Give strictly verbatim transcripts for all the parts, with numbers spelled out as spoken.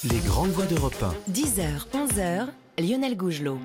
Les grandes voix d'Europe un. dix heures, onze heures, Lionel Gougelot.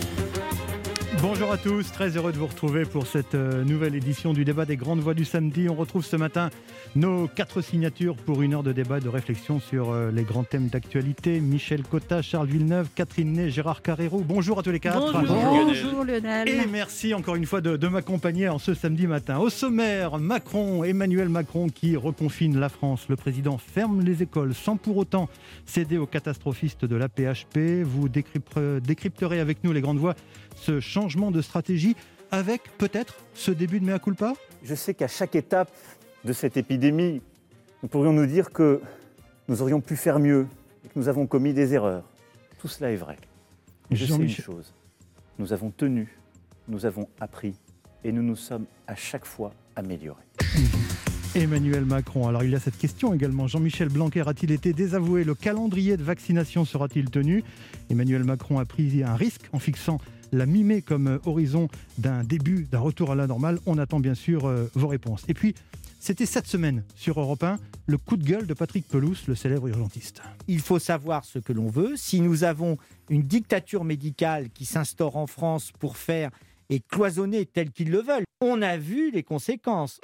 Bonjour à tous, très heureux de vous retrouver pour cette euh, nouvelle édition du débat des grandes voix du samedi. On retrouve ce matin nos quatre signatures pour une heure de débat et de réflexion sur euh, les grands thèmes d'actualité. Michel Cotta, Charles Villeneuve, Catherine Ney, Gérard Carrérou. Bonjour à tous les quatre. Bonjour, Bonjour Lionel. Et merci encore une fois de, de m'accompagner en ce samedi matin. Au sommaire, Macron, Emmanuel Macron qui reconfine la France. Le président ferme les écoles sans pour autant céder aux catastrophistes de l'A P H P. Vous décrypterez, décrypterez avec nous les grandes voix ce changement de stratégie avec peut-être ce début de mea culpa. Je sais qu'à chaque étape de cette épidémie, nous pourrions nous dire que nous aurions pu faire mieux et que nous avons commis des erreurs. Tout cela est vrai. Mais je sais une chose, nous avons tenu, nous avons appris et nous nous sommes à chaque fois améliorés. Emmanuel Macron. Alors il y a cette question également. Jean-Michel Blanquer a-t-il été désavoué ? Le calendrier de vaccination sera-t-il tenu ? Emmanuel Macron a pris un risque en fixant la mi-mai comme horizon d'un début, d'un retour à la normale. On attend bien sûr euh, vos réponses. Et puis, c'était cette semaine sur Europe un, le coup de gueule de Patrick Pelous, le célèbre urgentiste. Il faut savoir ce que l'on veut. Si nous avons une dictature médicale qui s'instaure en France pour faire et cloisonner tel qu'ils le veulent, on a vu les conséquences.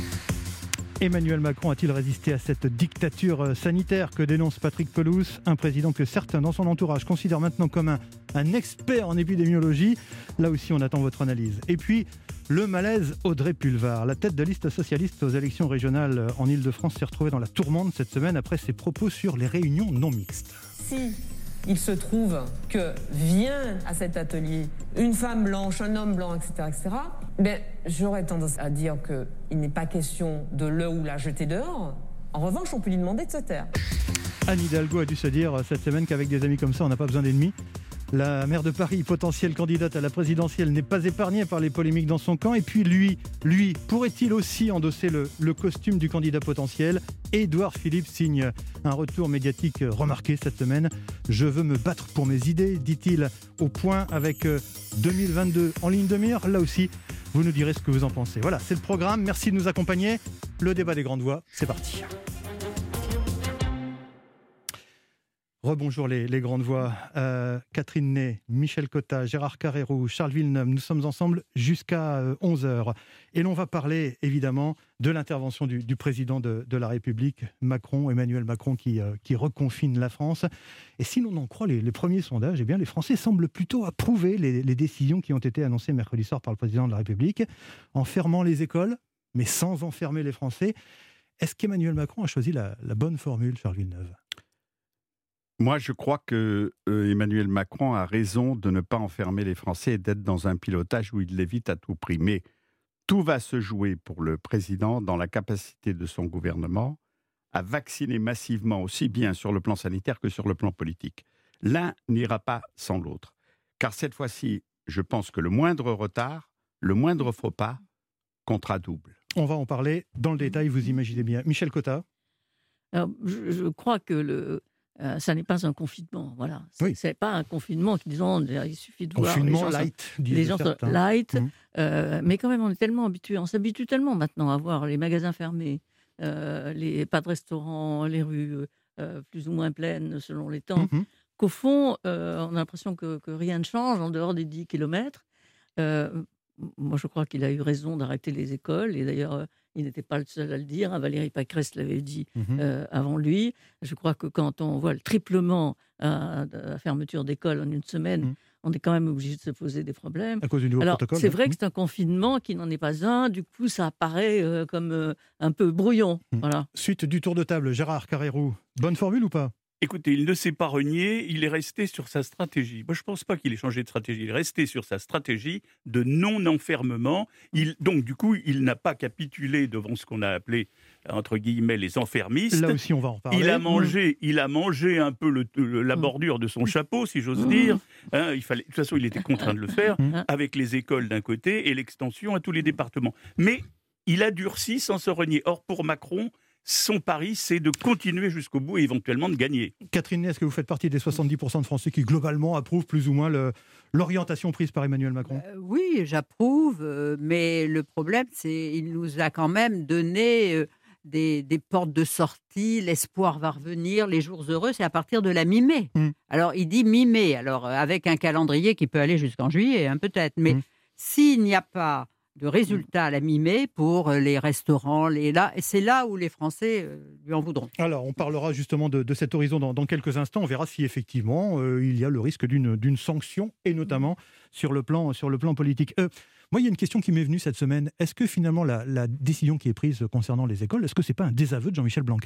Emmanuel Macron a-t-il résisté à cette dictature sanitaire que dénonce Patrick Pelous, un président que certains dans son entourage considèrent maintenant comme un, un expert en épidémiologie? Là aussi, on attend votre analyse. Et puis, le malaise Audrey Pulvar. La tête de liste socialiste aux élections régionales en Ile-de-France s'est retrouvée dans la tourmente cette semaine après ses propos sur les réunions non mixtes. Si il se trouve que vient à cet atelier une femme blanche, un homme blanc, et cetera, et cetera, ben, j'aurais tendance à dire qu'il n'est pas question de le ou la jeter dehors. En revanche, on peut lui demander de se taire. Anne Hidalgo a dû se dire cette semaine qu'avec des amis comme ça, on n'a pas besoin d'ennemis. La maire de Paris, potentielle candidate à la présidentielle, n'est pas épargnée par les polémiques dans son camp. Et puis lui, lui, pourrait-il aussi endosser le, le costume du candidat potentiel ? Édouard Philippe signe un retour médiatique remarqué cette semaine. « Je veux me battre pour mes idées », dit-il au point avec deux mille vingt-deux en ligne de mire. Là aussi, vous nous direz ce que vous en pensez. Voilà, c'est le programme. Merci de nous accompagner. Le débat des grandes voix, c'est parti. Rebonjour les, les grandes voix, euh, Catherine Ney, Michel Cotta, Gérard Carrérou, Charles Villeneuve, nous sommes ensemble jusqu'à euh, onze heures. Et l'on va parler évidemment de l'intervention du, du président de, de la République, Macron, Emmanuel Macron, qui, euh, qui reconfine la France. Et si l'on en croit les, les premiers sondages, eh bien, les Français semblent plutôt approuver les, les décisions qui ont été annoncées mercredi soir par le président de la République, en fermant les écoles, mais sans enfermer les Français. Est-ce qu'Emmanuel Macron a choisi la, la bonne formule, Charles Villeneuve ? Moi, je crois que euh, Emmanuel Macron a raison de ne pas enfermer les Français et d'être dans un pilotage où il l'évite à tout prix. Mais tout va se jouer pour le président dans la capacité de son gouvernement à vacciner massivement, aussi bien sur le plan sanitaire que sur le plan politique. L'un n'ira pas sans l'autre. Car cette fois-ci, je pense que le moindre retard, le moindre faux pas, comptera double. On va en parler dans le détail, vous imaginez bien. Michel Cotta. Alors, je, je crois que le... Euh, ça n'est pas un confinement, voilà. C'est, oui. c'est pas un confinement qui disons il suffit de voir confinement les gens light, sont, les gens sont light, mmh. euh, mais quand même on est tellement habitué, on s'habitue tellement maintenant à voir les magasins fermés, euh, les pas de restaurants, les rues euh, plus ou moins pleines selon les temps, mmh. qu'au fond euh, on a l'impression que, que rien ne change en dehors des dix kilomètres. Euh, moi je crois qu'il a eu raison d'arrêter les écoles et d'ailleurs euh, il n'était pas le seul à le dire. Hein. Valérie Pécresse l'avait dit mmh. euh, avant lui. Je crois que quand on voit le triplement euh, de la fermeture d'école en une semaine, mmh. on est quand même obligé de se poser des problèmes. À cause du nouveau Alors, protocole. C'est hein. vrai que c'est un confinement qui n'en est pas un. Du coup, ça apparaît euh, comme euh, un peu brouillon. Mmh. Voilà. Suite du tour de table, Gérard Carrérou. Bonne formule ou pas ? Écoutez, il ne s'est pas renié, il est resté sur sa stratégie. Moi, je ne pense pas qu'il ait changé de stratégie. Il est resté sur sa stratégie de non-enfermement. Il, donc, du coup, il n'a pas capitulé devant ce qu'on a appelé, entre guillemets, les enfermistes. Là aussi, on va en parler. Il a mangé, mmh. il a mangé un peu le, le, la bordure de son chapeau, si j'ose mmh. dire. Hein, il fallait, de toute façon, il était contraint de le faire, mmh. avec les écoles d'un côté et l'extension à tous les départements. Mais il a durci sans se renier. Or, pour Macron, son pari, c'est de continuer jusqu'au bout et éventuellement de gagner. Catherine, est-ce que vous faites partie des soixante-dix pour cent de Français qui, globalement, approuvent plus ou moins le, l'orientation prise par Emmanuel Macron ? euh, Oui, j'approuve, euh, mais le problème, c'est qu'il nous a quand même donné euh, des, des portes de sortie, l'espoir va revenir, les jours heureux, c'est à partir de la mi-mai. Mmh. Alors, il dit mi-mai, alors avec un calendrier qui peut aller jusqu'en juillet, hein, peut-être. Mais mmh. s'il n'y a pas de résultats à la mi-mai pour les restaurants, les là, et c'est là où les Français euh, lui en voudront. Alors, on parlera justement de, de cet horizon dans, dans quelques instants. On verra si effectivement euh, il y a le risque d'une, d'une sanction, et notamment sur le plan, sur le plan politique. Euh, moi, il y a une question qui m'est venue cette semaine. Est-ce que finalement la, la décision qui est prise concernant les écoles, est-ce que c'est pas un désaveu de Jean-Michel Blanquer ?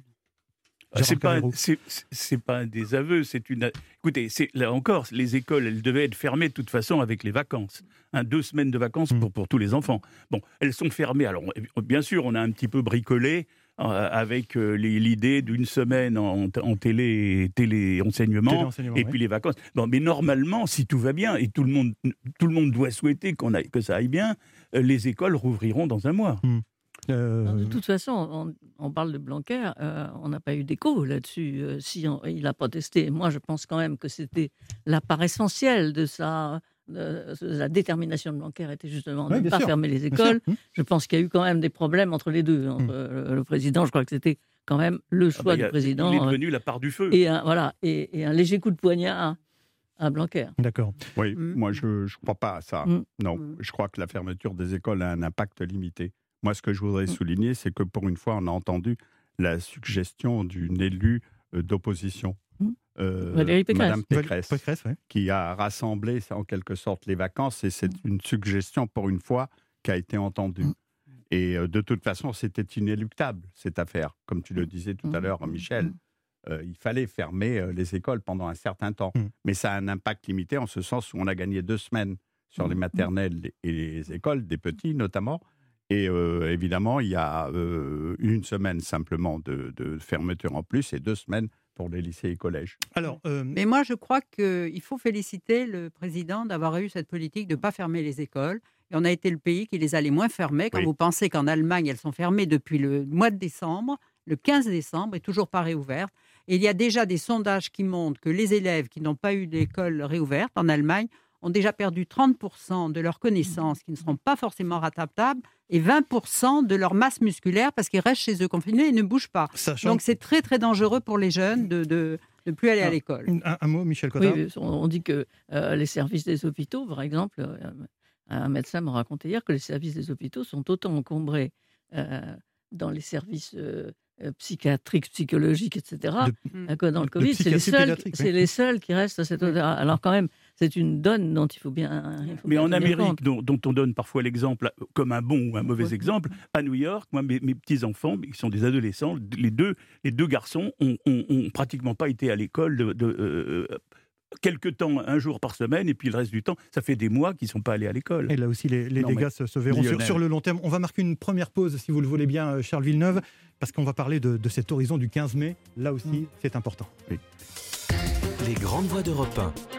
C'est pas, c'est, c'est pas un désaveu, c'est une. Écoutez, c'est, là encore, les écoles, elles devaient être fermées de toute façon avec les vacances. Hein, deux semaines de vacances pour, pour tous les enfants. Bon, elles sont fermées. Alors, bien sûr, on a un petit peu bricolé euh, avec euh, les, l'idée d'une semaine en, en télé, télé enseignement et puis oui. les vacances. Bon, mais normalement, si tout va bien et tout le monde, tout le monde doit souhaiter qu'on aille, que ça aille bien, euh, les écoles rouvriront dans un mois. Mmh. Euh... De toute façon, on, on parle de Blanquer, euh, on n'a pas eu d'écho là-dessus. Euh, si on, il a protesté, moi je pense quand même que c'était la part essentielle de sa, de, de la détermination de Blanquer était justement de ne pas sûr. fermer les écoles. Je pense qu'il y a eu quand même des problèmes entre les deux. Entre, mmh. euh, le président, je crois que c'était quand même le choix ah bah, du a, président. Il est devenu euh, la part du feu. Et un, voilà, et, et un léger coup de poignard à Blanquer. D'accord. Oui, mmh. moi je ne crois pas à ça. Mmh. Non, Mmh. je crois que la fermeture des écoles a un impact limité. Moi, ce que je voudrais souligner, c'est que pour une fois, on a entendu la suggestion d'une élue euh, d'opposition, euh, Valérie Pécresse, Madame Pécresse, Pécresse ouais. qui a rassemblé en quelque sorte les vacances, et c'est une suggestion pour une fois qui a été entendue. Et euh, de toute façon, c'était inéluctable, cette affaire. Comme tu le disais tout à l'heure, Michel, euh, il fallait fermer euh, les écoles pendant un certain temps. Mais ça a un impact limité en ce sens où on a gagné deux semaines sur les maternelles et les écoles, des petits notamment. Et euh, évidemment, il y a euh, une semaine simplement de, de fermeture en plus et deux semaines pour les lycées et collèges. Alors, euh... Mais moi, je crois qu'il faut féliciter le président d'avoir eu cette politique de ne pas fermer les écoles. Et on a été le pays qui les a les moins fermées. Quand oui. vous pensez qu'en Allemagne, elles sont fermées depuis le mois de décembre, le quinze décembre, et toujours pas réouvertes. Et il y a déjà des sondages qui montrent que les élèves qui n'ont pas eu d'école réouverte en Allemagne ont déjà perdu trente pour cent de leurs connaissances qui ne seront pas forcément rattrapables et vingt pour cent de leur masse musculaire parce qu'ils restent chez eux confinés et ne bougent pas. Sachant... Donc c'est très très dangereux pour les jeunes de de, de plus aller ah, à l'école. Un, un mot, Michel Cottard. Oui, on dit que euh, les services des hôpitaux, par exemple, euh, un médecin m'a raconté hier que les services des hôpitaux sont autant encombrés euh, dans les services euh, psychiatriques, psychologiques, et cetera, de, que dans le Covid. C'est les, seuls, oui. c'est les seuls qui restent à cette hauteur. Alors quand même, c'est une donne dont il faut bien. Il faut Mais bien en Amérique, dont, dont on donne parfois l'exemple comme un bon ou un mauvais exemple, à New York, moi, mes, mes petits-enfants, qui sont des adolescents, les deux, les deux garçons ont, ont, ont pratiquement pas été à l'école de, de euh, quelque temps, un jour par semaine, et puis le reste du temps, ça fait des mois qu'ils ne sont pas allés à l'école. Et là aussi, les, les non, dégâts se, se verront sur, sur le long terme. On va marquer une première pause, si vous le voulez bien, Charles Villeneuve, parce qu'on va parler de, de cet horizon du quinze mai. Là aussi, mmh. c'est important. Oui. Les grandes voix d'Europe un.